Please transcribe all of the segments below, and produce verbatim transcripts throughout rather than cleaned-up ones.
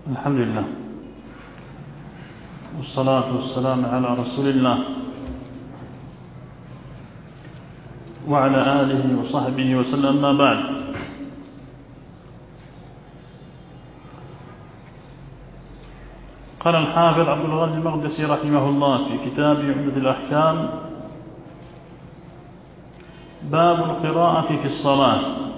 الحمد لله والصلاة والسلام على رسول الله وعلى آله وصحبه وسلم، ما بعد. قال الحافظ عبد الغني المقدسي رحمه الله في كتاب عمدة الأحكام: باب القراءة في الصلاة.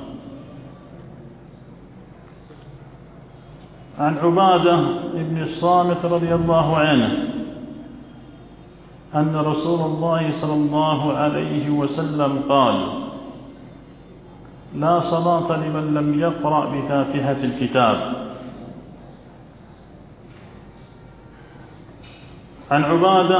عن عبادة بن الصامت رضي الله عنه أن رسول الله صلى الله عليه وسلم قال: لا صلاة لمن لم يقرأ بفاتحة الكتاب. عن عبادة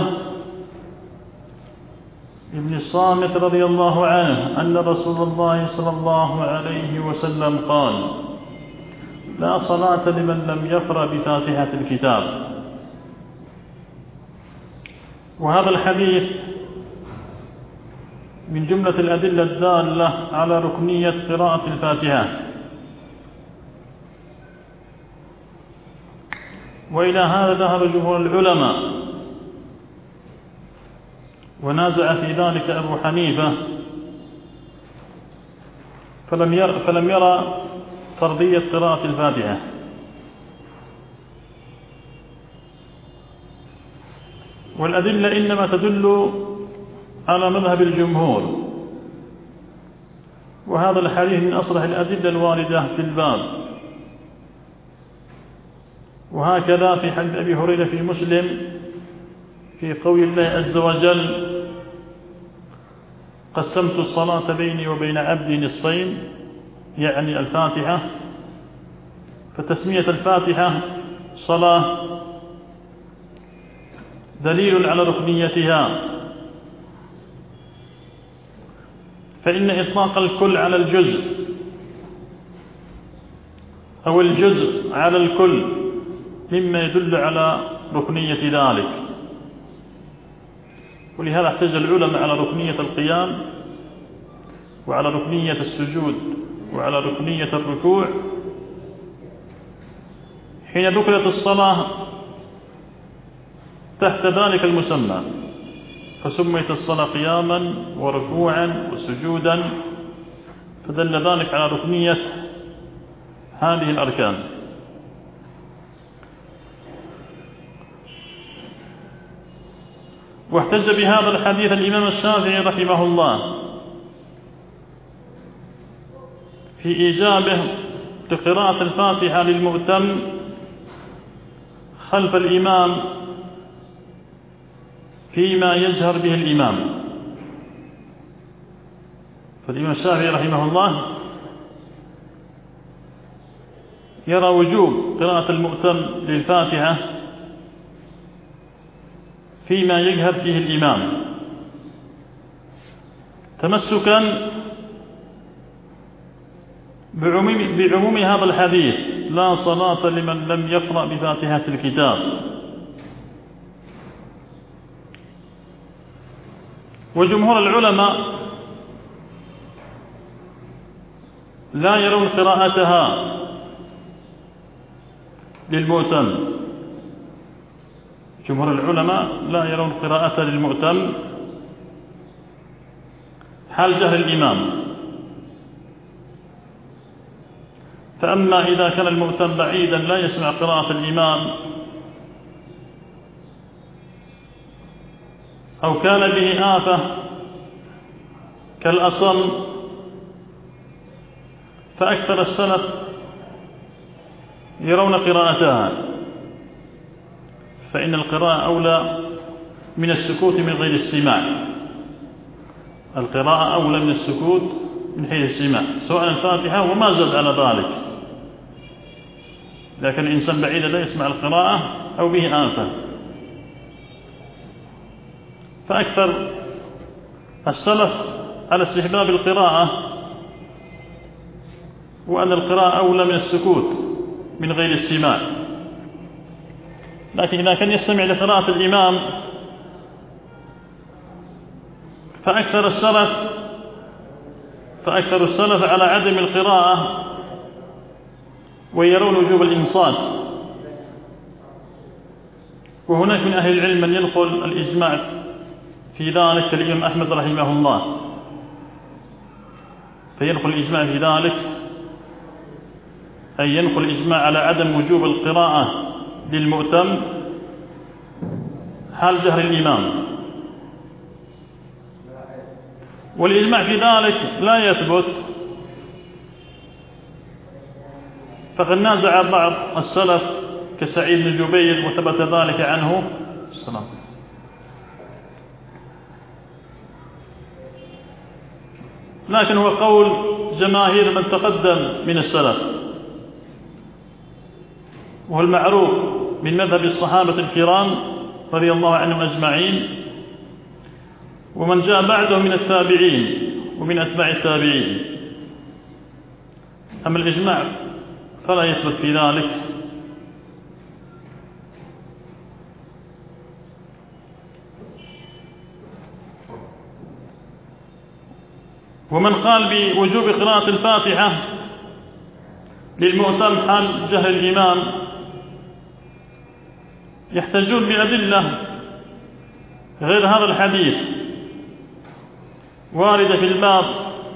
بن الصامت رضي الله عنه أن رسول الله صلى الله عليه وسلم قال: لا صلاة لمن لم يقرأ بفاتحة الكتاب. وهذا الحديث من جملة الأدلة الدالة على ركنية قراءة الفاتحة، وإلى هذا ذهب جمهور العلماء، ونازع في ذلك أبو حنيفة فلم يرى, فلم يرى فرضية قراءة الفاتحة. والأدلة إنما تدل على مذهب الجمهور، وهذا الحديث من أصلح الأدلة الواردة في الباب. وهكذا في حديث أبي هريرة في مسلم في قول الله عز وجل: قسمت الصلاة بيني وبين عبدي نصفين، يعني الفاتحة. فتسمية الفاتحة صلاة دليل على ركنيتها، فإن إطلاق الكل على الجزء أو الجزء على الكل مما يدل على ركنية ذلك. ولهذا احتج العلماء على ركنية القيام وعلى ركنية السجود وعلى ركنية الركوع حين ذكرت الصلاة تحت ذلك المسمى، فسميت الصلاة قياما وركوعا وسجودا، فدل ذلك على ركنية هذه الأركان. واحتج بهذا الحديث الإمام الشافعي رحمه الله في إيجابه لقراءة الفاتحة للمؤتم خلف الإمام فيما يجهر به الإمام. فالإمام الشافعي رحمه الله يرى وجوب قراءة المؤتم للفاتحة فيما يجهر فيه الإمام، تمسكا بعموم, بعموم هذا الحديث: لا صلاة لمن لم يقرأ بفاتحة الكتاب. وجمهور العلماء لا يرون قراءتها للمؤتم. جمهور العلماء لا يرون قراءتها للمؤتم حال جهر الإمام. فأما إذا كان المؤتم بعيدا لا يسمع قراءة الإمام، أو كان به آفة كالأصم، فأكثر السلف يرون قراءتها، فإن القراءة أولى من السكوت من غير السماع. القراءة أولى من السكوت من حيث السماع، سواء الفاتحة وما زاد على ذلك. لكن الإنسان بعيد لا يسمع القراءة أو به آفة، فأكثر السلف على استحباب القراءة، وأن القراءة أولى من السكوت من غير السماع. لكن إذا كان يستمع لقراءة الإمام فأكثر السلف فأكثر السلف على عدم القراءة، ويرون وجوب الإنصات وهناك من أهل العلم من ينقل الإجماع في ذلك كالإمام أحمد رحمه الله، فينقل الإجماع في ذلك أي ينقل الإجماع على عدم وجوب القراءة للمؤتم حال جهر الإمام. والإجماع في ذلك لا يثبت، فقد نازع بعض السلف كسعيد بن جبير وثبت ذلك عنه السلام. لكن هو قول جماهير من تقدم من السلف، وهو المعروف من مذهب الصحابة الكرام رضي الله عنهم أجمعين، ومن جاء بعدهم من التابعين ومن أتباع التابعين. أما الإجماع فلا يثبت في ذلك. ومن قال بوجوب قراءة الفاتحة للمؤتم حال جهر الإمام يحتجون بأدلة غير هذا الحديث واردة في الباب،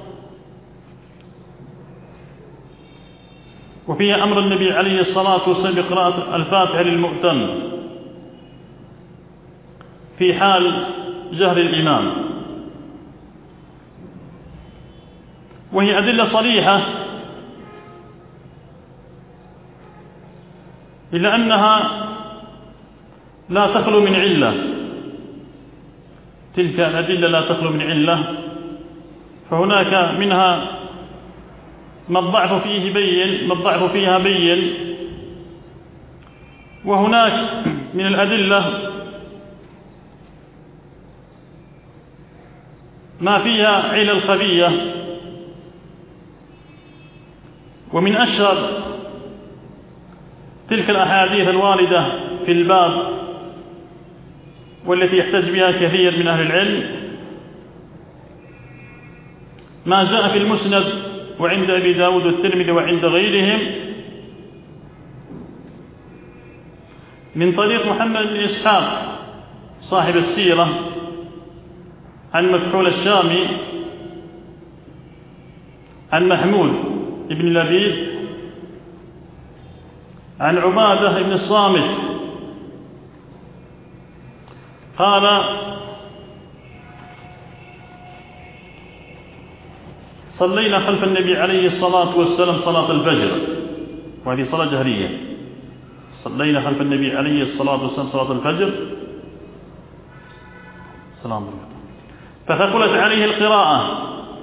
وفيها أمر النبي عليه الصلاة والسلام بقراءة الفاتحة للمؤتم في حال جهر الإمام، وهي أدلة صريحة، إلا أنها لا تخلو من علة. تلك الأدلة لا تخلو من علة، فهناك منها ما الضعف فيه بين ما الضعف فيها بين، وهناك من الأدلة ما فيها علل خفية. ومن أشهر تلك الأحاديث الواردة في الباب والتي يحتج بها كثير من أهل العلم ما جاء في المسند وعند أبي داود والترمذي وعند غيرهم من طريق محمد بن إسحاق صاحب السيرة عن مكحول الشامي عن محمود بن لبيد عن عبادة بن الصامت قال: صلينا خلف النبي عليه الصلاة والسلام صلاة الفجر، وهذه صلاة جهرية. صلينا خلف النبي عليه الصلاة والسلام صلاة الفجر سلام الله، فثقلت عليه القراءة،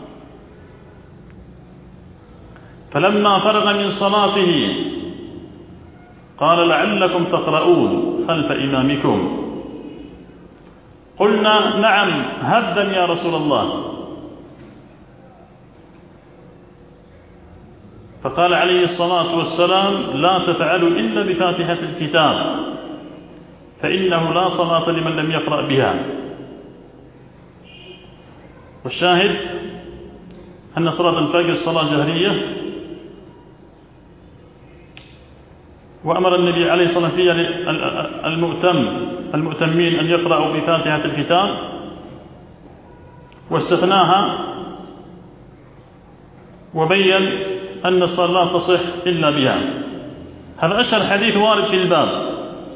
فلما فرغ من صلاته قال: لعلكم تقرؤون خلف إمامكم. قلنا: نعم هبا يا رسول الله. فقال عليه الصلاة والسلام: لا تفعلوا إلا بفاتحة الكتاب، فإنه لا صلاة لمن لم يقرأ بها. والشاهد أن صلاة الفجر صلاة جهرية، وأمر النبي عليه الصلاة والسلام المؤتم المؤتمين أن يقرأوا بفاتحة الكتاب، واستثناها وبين أن الصلاة لا تصح إلا بها. هذا أشهر حديث وارد في الباب،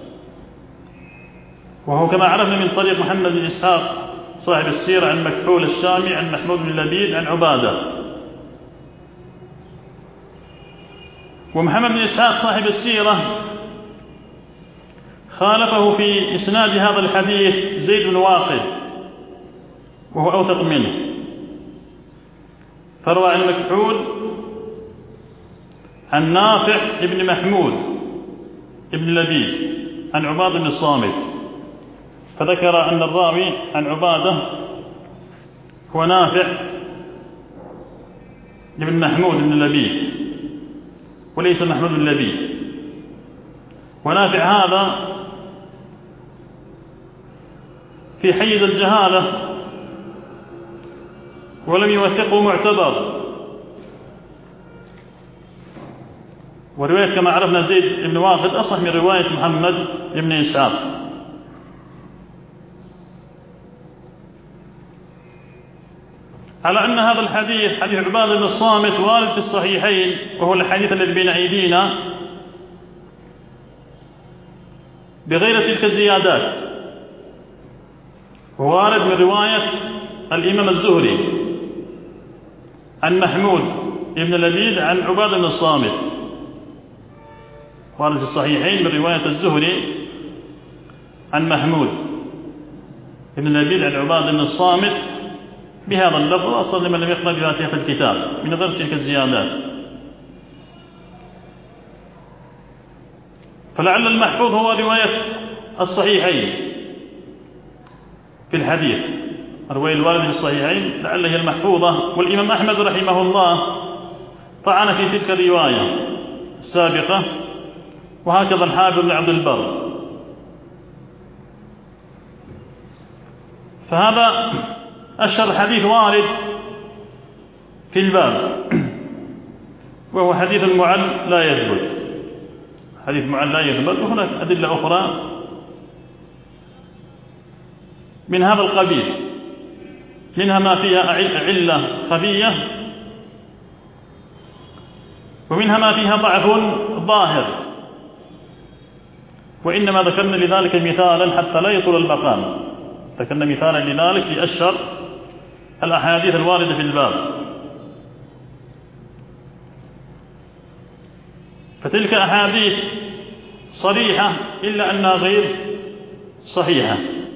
وهو كما عرفنا من طريق محمد بن إسحاق صاحب السيرة عن مكحول الشامي عن محمود بن لبيد عن عبادة. ومحمد بن إسحاق صاحب السيرة خالفه في إسناد هذا الحديث زيد بن واقد، وهو أوثق منه، فروى عن مكحول عن نافع ابن محمود ابن لبيد عن عبادة بن الصامت، فذكر أن الراوي عن عبادة هو نافع ابن محمود بن لبيد وليس محمود بن لبيد. ونافع هذا في حيز الجهالة ولم يوثقه معتبر. ورواية كما عرفنا زيد بن واقد أصح من رواية محمد بن إسحاق، على أن هذا الحديث حديث عبادة بن الصامت وارد في الصحيحين، وهو الحديث الذي بين أيدينا بغير تلك الزيادات، وارد من رواية الإمام الزهري عن محمود بن لبيد عن عبادة بن الصامت، وارد في الصحيحين من رواية الزهري عن محمود بن لبيد عن عبادة بن الصامت بهذا اللفظ: أصلا لمن لم يقرأ بفاتحة الكتاب، من غير تلك الزيادات. فلعل المحفوظ هو رواية الصحيحين في الحديث، الرواية الواردة في الصحيحين لعل هي المحفوظة. والإمام أحمد رحمه الله طعن في تلك الرواية السابقة، وهكذا الحافظ بن عبد البر. فهذا أشهر حديث وارد في الباب، وهو حديث معل لا يثبت، حديث معل لا يثبت. وهناك أدلة أخرى من هذا القبيل، منها ما فيها علة خفية، ومنها ما فيها ضعف ظاهر، وإنما ذكرنا لذلك مثالا حتى لا يطول المقام. ذكرنا مثالا لذلك لأشهر الأحاديث الواردة في الباب. فتلك أحاديث صريحة إلا أنها غير صحيحة.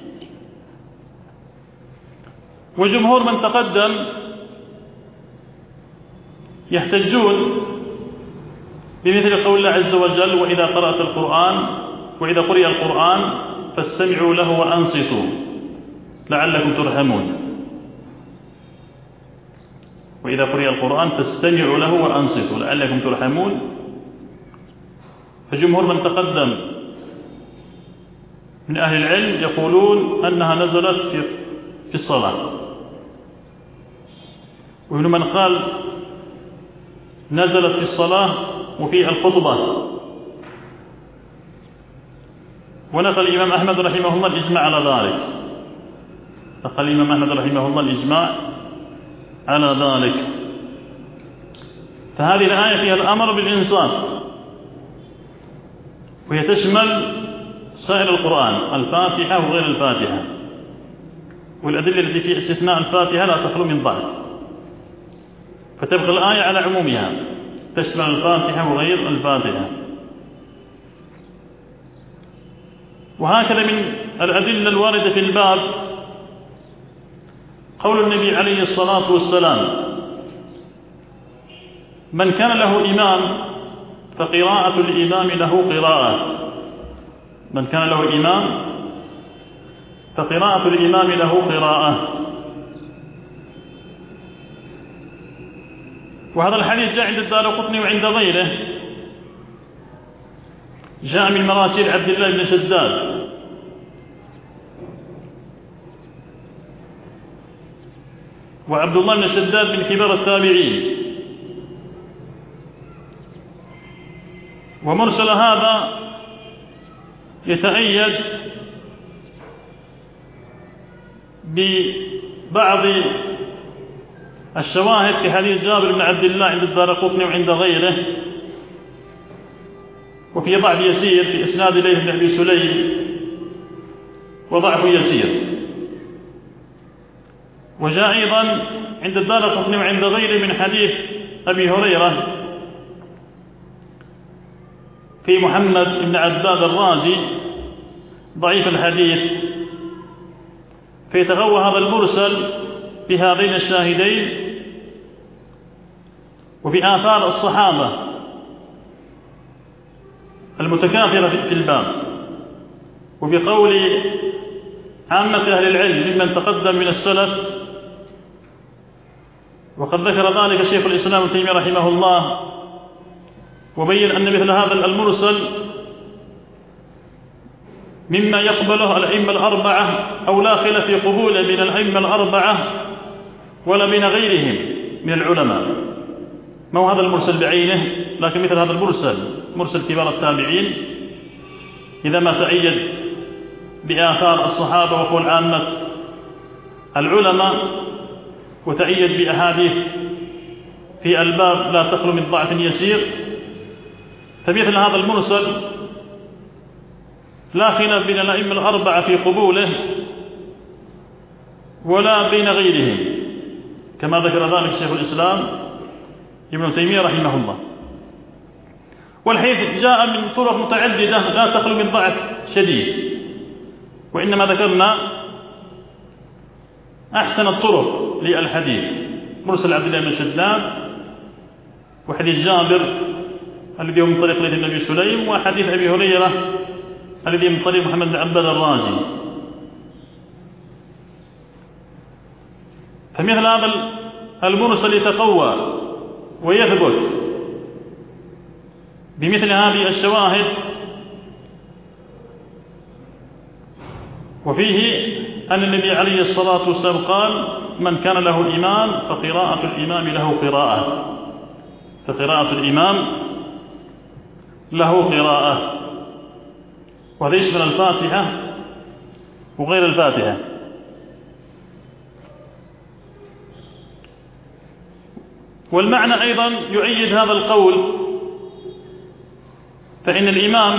وجمهور من تقدم يحتجون بمثل قول الله عز وجل: وإذا قرأت القرآن وإذا قرئ القرآن فاستمعوا له وأنصتوا لعلكم ترحمون. وإذا قرئ القرآن فاستمعوا له وأنصتوا لعلكم ترحمون. فجمهور من تقدم من أهل العلم يقولون أنها نزلت في الصلاة، ومن من قال نزلت في الصلاة وفي الخطبة. ونقل الإمام أحمد رحمه الله الإجماع على ذلك، نقل الإمام أحمد رحمه الله الإجماع على ذلك. فهذه الآية فيها الأمر بالإنصات، وهي تشمل سائر القرآن، الفاتحة وغير الفاتحة. والأدلة التي في استثناء الفاتحة لا تخلو من ضعف، فتبقى الآية على عمومها، تشمل الفاتحة وغير الفاتحة. وهكذا من الأدلة الواردة في الباب قول النبي عليه الصلاة والسلام: من كان له إمام فقراءة الإمام له قراءة. من كان له إمام فقراءة الإمام له قراءة. وهذا الحديث جاء عند الدارقطني وعند غيره، جاء من مراسيل عبد الله بن شداد وعبد الله بن شداد من كبار التابعين. ومرسل هذا يتأيد ببعض الشواهد في حديث جابر بن عبد الله عند الدارقطني وعند غيره، وفي ضعف يسير في إسناد ليث بن أبي سليم، وضعف يسير. وجاء أيضا عند الدارقطني وعند غيره من حديث أبي هريرة في محمد بن عباد الرازي ضعيف الحديث، فيتغوى هذا المرسل بهذين الشاهدين وبآثار الصحابة المتكاثرة في الباب، وبقول عامة أهل العلم ممن تقدم من السلف. وقد ذكر ذلك شيخ الإسلام ابن تيمية رحمه الله، وبين أن مثل هذا المرسل مما يقبله الأئمة الأربعة، أو لا خلاف في قبوله بين الأئمة الأربعة ولا بين غيرهم من العلماء. ما هو هذا المرسل بعينه، لكن مثل هذا المرسل مرسل كبار التابعين إذا ما تأيد بآثار الصحابة وقول عامة العلماء وتأيد بأحاديث في الباب لا تخلو من ضعف يسير، فمثل هذا المرسل لا خلاف بين الأئمة الأربعة في قبوله ولا بين غيرهم، كما ذكر ذلك شيخ الإسلام ابن تيمية رحمه الله. والحديث جاء من طرق متعددة لا تخلو من ضعف شديد، وإنما ذكرنا أحسن الطرق للحديث: مرسل عبد الله بن شداد، وحديث جابر الذي هو من طريق ليث بن أبي سليم، وحديث أبي هريرة الذي من طريق محمد بن عباد الرازي. فمثل هذا المرسل يتقوى ويثبت بمثل هذه الشواهد، وفيه أن النبي عليه الصلاة والسلام قال: من كان له الإمام فقراءة الإمام له قراءة، فقراءة الإمام له قراءة، وهذا يشمل الفاتحة وغير الفاتحة. والمعنى أيضا يؤيد هذا القول، فإن الإمام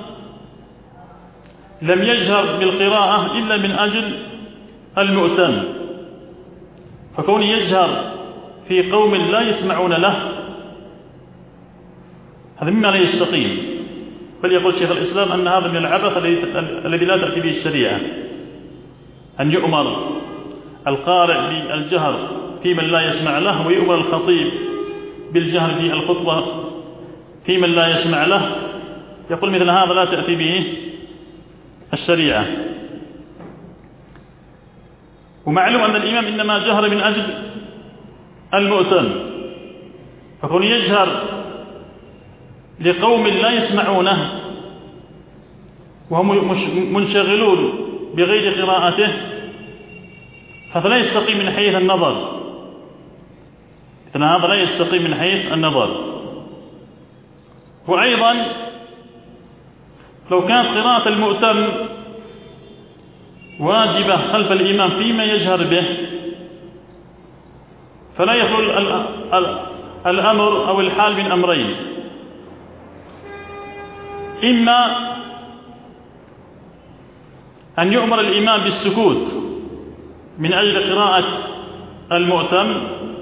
لم يجهر بالقراءة إلا من أجل المؤتم، فكون يجهر في قوم لا يسمعون له هذا مما لا يستقيم، بل يقول شيخ الإسلام أن هذا من العبث الذي لا تأتي به الشريعة، أن يؤمر القارئ بالجهر في من لا يسمع له، ويؤمر الخطيب بالجهر في الخطبة في من لا يسمع له. يقول مثل هذا لا تأتي به الشريعة. ومعلوم أن الإمام إنما جهر من أجل المؤتم، فكون يجهر لقوم لا يسمعونه وهم منشغلون بغير قراءته هذا لا يستقيم من حيث النظر، هذا لا يستقيم من حيث النظر. وأيضا لو كانت قراءة المؤتم واجبة خلف الإمام فيما يجهر به، فلا يخلو الأمر أو الحال من أمرين: إما أن يؤمر الإمام بالسكوت من أجل قراءة المؤتم،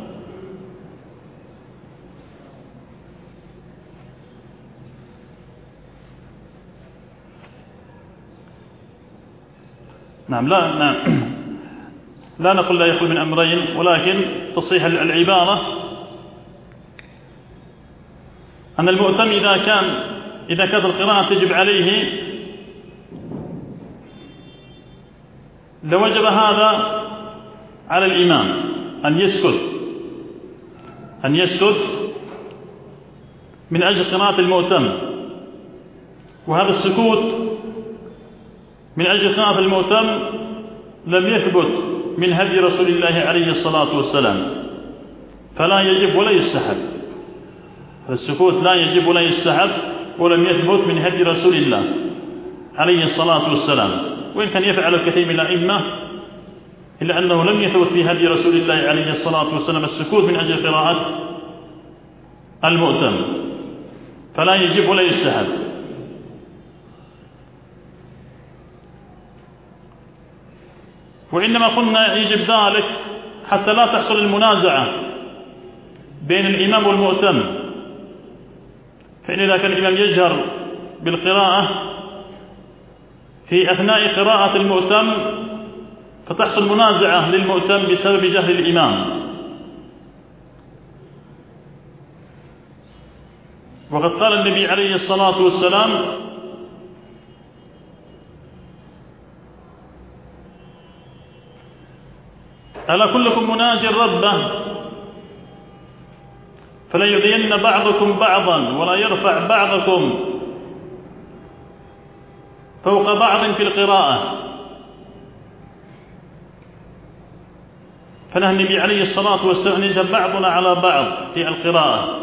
نعم لا نعم لا نقول لا يخلو من أمرين، ولكن تصحيح العبارة أن المؤتم إذا كان إذا كانت القراءة تجب عليه لوجب هذا على الإمام أن يسكت أن يسكت من أجل قراءة المؤتم، وهذا السكوت من أجل قراءة المؤتم لم يثبت من هدي رسول الله عليه الصلاة والسلام، فلا يجب ولا يستحب. السكوت لا يجب ولا يستحب، ولم يثبت من هدي رسول الله عليه الصلاة والسلام، وإن كان يفعل الكثير من الأئمة إلا أنه لم يثبت في هدي رسول الله عليه الصلاة والسلام السكوت من أجل قراءة المؤتم، فلا يجب ولا يستحب. وإنما قلنا يجب ذلك حتى لا تحصل المنازعة بين الإمام والمؤتم، فإن إذا كان الإمام يجهر بالقراءة في أثناء قراءة المؤتم فتحصل منازعة للمؤتم بسبب جهل الإمام. وقد قال النبي عليه الصلاة والسلام: ألا كلكم مناج ربه فلا يؤذين بعضكم بعضا ولا يرفع بعضكم فوق بعض في القراءة. فنهى النبي عليه الصلاة والسلام أن يجهر بعضنا على بعض في القراءة.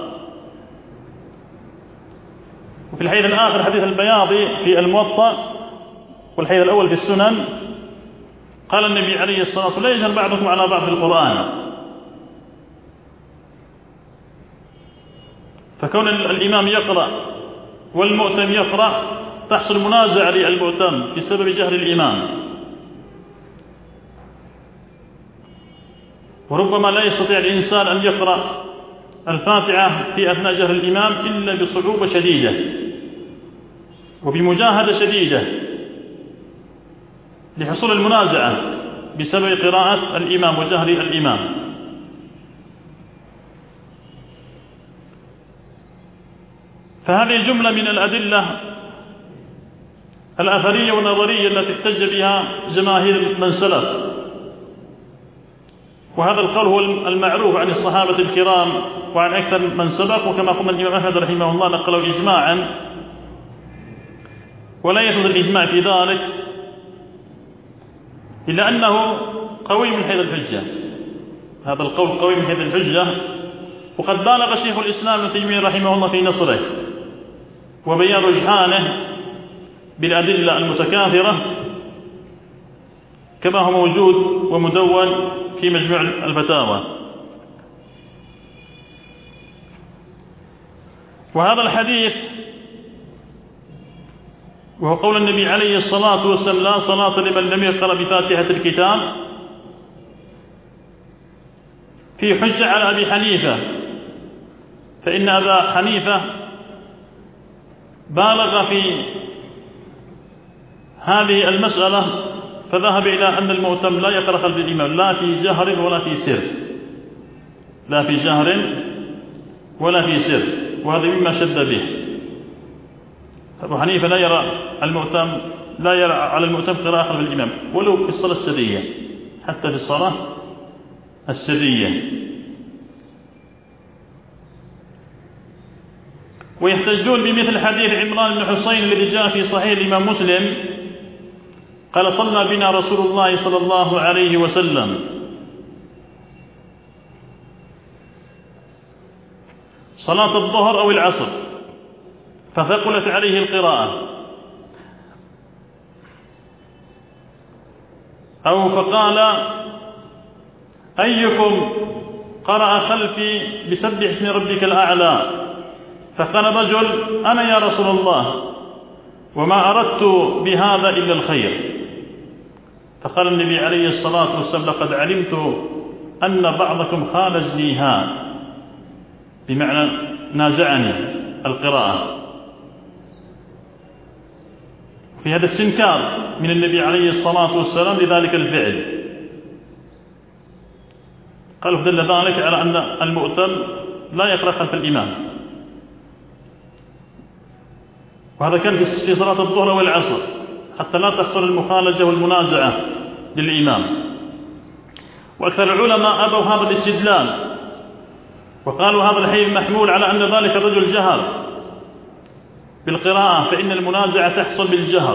وفي الحديث الآخر حديث البياضي في الموطأ والحديث الأول في السنن قال النبي عليه الصلاة والسلام: لا يجهر بعضكم على بعض في القرآن فكون الإمام يقرأ والمؤتم يقرأ تحصل منازعة للمؤتم بسبب جهل الإمام، وربما لا يستطيع الإنسان أن يقرأ الفاتحة في أثناء جهل الإمام إلا بصعوبة شديدة وبمجاهدة شديدة لحصول المنازعة بسبب قراءة الإمام وجهل الإمام. فهذه جملة من الأدلة الأثرية والنظرية التي احتج بها جماهير من سلف، وهذا القول هو المعروف عن الصحابة الكرام وعن أكثر من سبق، وكما قال الإمام أحمد رحمه الله نقله إجماعا، ولا يثبت الإجماع في ذلك إلا أنه قوي من حيث الحجة. هذا القول قوي من حيث الحجة، وقد بالغ شيخ الإسلام ابن تيمية رحمه الله في نصره وبيان رجحانه بالأدلة المتكاثرة كما هو موجود ومدون في مجموع الفتاوى. وهذا الحديث وهو قول النبي عليه الصلاة والسلام: لا صلاة لمن لم يقرأ بفاتحة الكتاب، في حجة على أبي حنيفة، فإن أبا حنيفة بالغ في هذه المسألة فذهب إلى أن المؤتم لا يقرأ خلف الإمام لا في جهر ولا في سر، لا في جهر ولا في سر، وهذا مما شد به. أبو حنيفة لا يرى المؤتم لا يرى على المؤتم قراءة خلف الإمام ولو في الصلاة السرية، حتى في الصلاة السرية. ويحتجون بمثل حديث عمران بن حسين الذي جاء في صحيح الإمام مسلم قال: صلى بنا رسول الله صلى الله عليه وسلم صلاة الظهر أو العصر فثقلت عليه القراءة، أو فقال: أيكم قرأ خلفي بسبح اسم ربك الأعلى؟ فقال رجل: أنا يا رسول الله، وما أردت بهذا إلا الخير. فقال النبي عليه الصلاة والسلام: لقد علمت أن بعضكم خالجنيها، بمعنى نازعني القراءة. في هذا استنكار من النبي عليه الصلاة والسلام لذلك الفعل. قالوا دل ذلك على أن المؤتم لا يقرأ خلف الإمام، وهذا كان في صلاة الظهر والعصر حتى لا تحصل المخالجة والمنازعة للإمام. وأكثر العلماء أبوا هذا الاستدلال وقالوا هذا الحديث محمول على أن ذلك الرجل جهر بالقراءة، فإن المنازعة تحصل بالجهر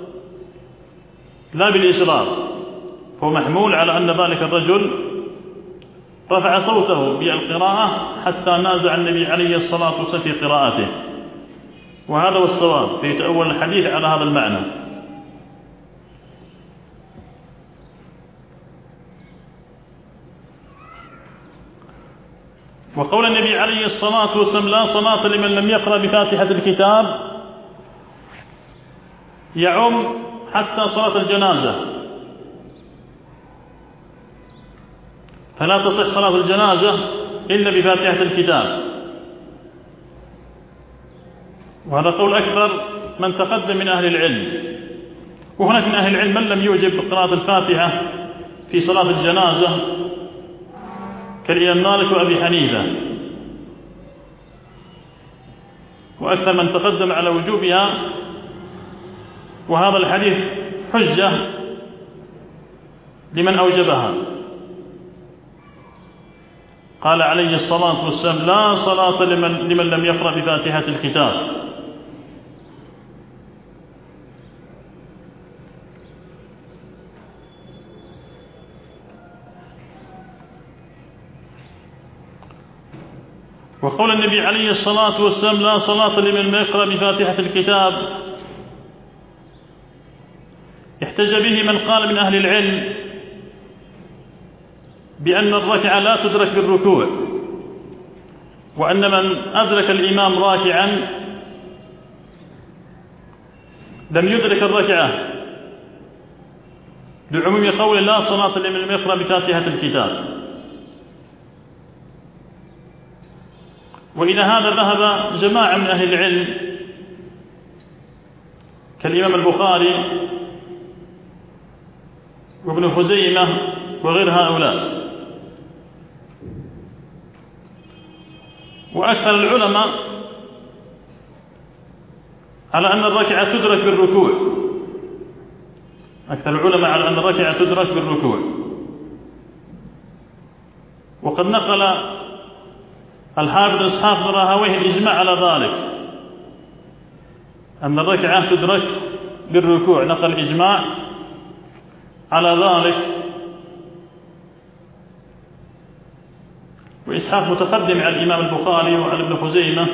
لا بالإسرار، فهو محمول على أن ذلك الرجل رفع صوته بالقراءة حتى نازع النبي عليه الصلاة والسلام في قراءته، وهذا هو الصواب في تأول الحديث على هذا المعنى. وقول النبي عليه الصلاة والسلام: لا صلاة لمن لم يقرأ بفاتحة الكتاب، يعم حتى صلاة الجنازة، فلا تصح صلاة الجنازة إلا بفاتحة الكتاب. وهذا قول أكثر من تقدم من أهل العلم. وهناك من أهل العلم من لم يوجب بقراءة الفاتحة في صلاة الجنازة كالإمام مالك وأبي حنيفة، وأكثر من تقدم على وجوبها، وهذا الحديث حجة لمن أوجبها. قال عليه الصلاة والسلام: لا صلاة لمن, لمن لم يقرأ بفاتحة الكتاب. وقول النبي عليه الصلاة والسلام: لا صلاة لمن لم يقرأ بفاتحة الكتاب، احتج به من قال من أهل العلم بأن الركعة لا تدرك بالركوع، وأن من أدرك الإمام راكعا لم يدرك الركعة، لعموم قول لا صلاة لمن لم يقرأ بفاتحة الكتاب. وإلى هذا ذهب جماعة من أهل العلم كالإمام البخاري وابن خزيمة وغير هؤلاء. وأكثر العلماء على أن الركعة تدرك بالركوع، أكثر العلماء على أن الركعة تدرك بالركوع. وقد نقل الحافظ إسحاق بن راهويه الإجماع على ذلك، أن الركعة تدرك بالركوع، نقل الإجماع على ذلك. وإسحاق متقدم على الإمام البخاري وعلى ابن خزيمة.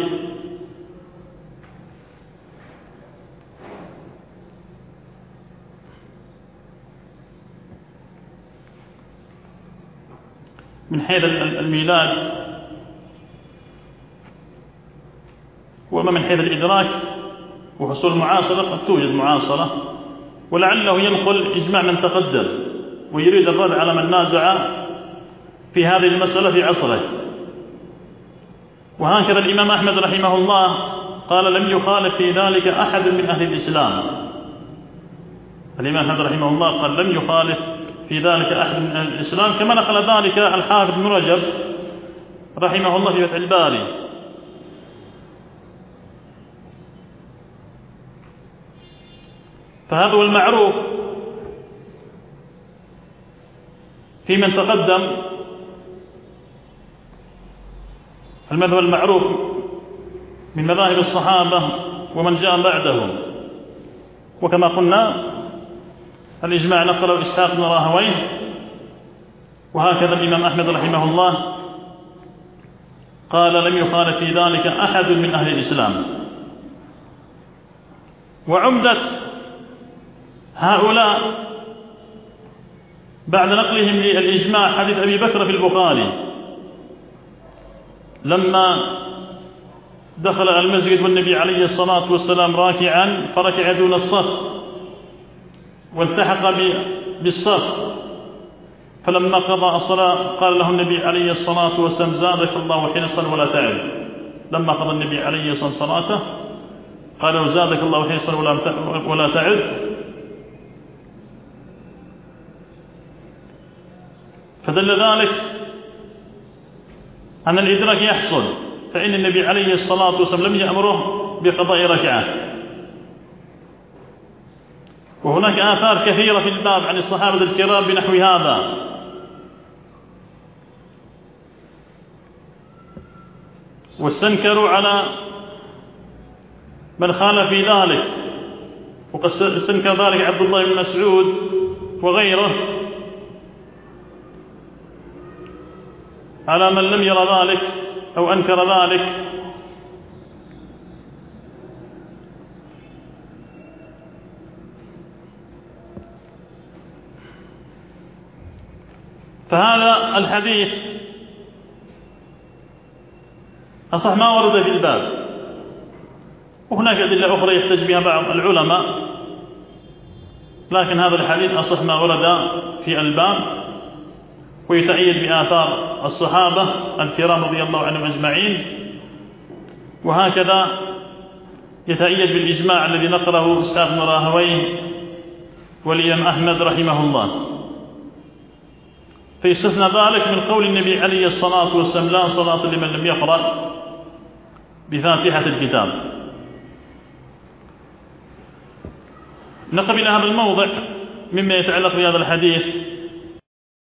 من حيث الميلاد وما من حيث الإدراك وحصول معاصرة قد توجد معاصرة، ولعله ينقل إجماع من تقدم ويريد الرد على من نازع في هذه المسألة في عصره. وهكذا الإمام أحمد رحمه الله قال لم يخالف في ذلك أحد من أهل الإسلام. الإمام أحمد رحمه الله قال لم يخالف في ذلك أحد من أهل الإسلام، كما نقل ذلك الحافظ بن رجب رحمه الله في فتح الباري. فهذا هو المعروف في من تقدم، المذهب المعروف من مذاهب الصحابة ومن جاء بعدهم. وكما قلنا الإجماع نقله إسحاق بن راهويه، وهكذا الإمام أحمد رحمه الله قال لم يخالف في ذلك أحد من أهل الإسلام. وعمدة هؤلاء بعد نقلهم للإجماع حديث أبي بكر في البخاري لما دخل المسجد والنبي عليه الصلاة والسلام راكعا فركع دون الصف والتحق بالصف، فلما قضى الصلاة قال له النبي عليه الصلاة والسلام زادك الله حرصا ولا تعد. لما قضى النبي عليه الصلاة والسلام صلاته قال له زادك الله حرصا ولا تعد. فدل ذلك أن الإدراك يحصل، فإن النبي عليه الصلاة والسلام لم يأمره بقضاء ركعة. وهناك آثار كثيرة في الباب عن الصحابة الكرام بنحو هذا، واستنكروا على من خالف في ذلك، وقد استنكر ذلك عبد الله بن مسعود وغيره على من لم يرى ذلك أو أنكر ذلك. فهذا الحديث أصح ما ورد في الباب، وهناك أدلة أخرى يحتج بها بعض العلماء، لكن هذا الحديث أصح ما ورد في الباب، ويتأيد بآثار الصحابة الكرام رضي الله عنهم أجمعين. وهكذا يتأيد بالإجماع الذي نقله إسحاق بن راهويه والإمام أحمد رحمه الله. فيستثنى ذلك من قول النبي عليه الصلاة والسلام لا صلاة لمن لم يقرأ بفاتحة الكتاب. نقف إلى هذا الموضع مما يتعلق بهذا الحديث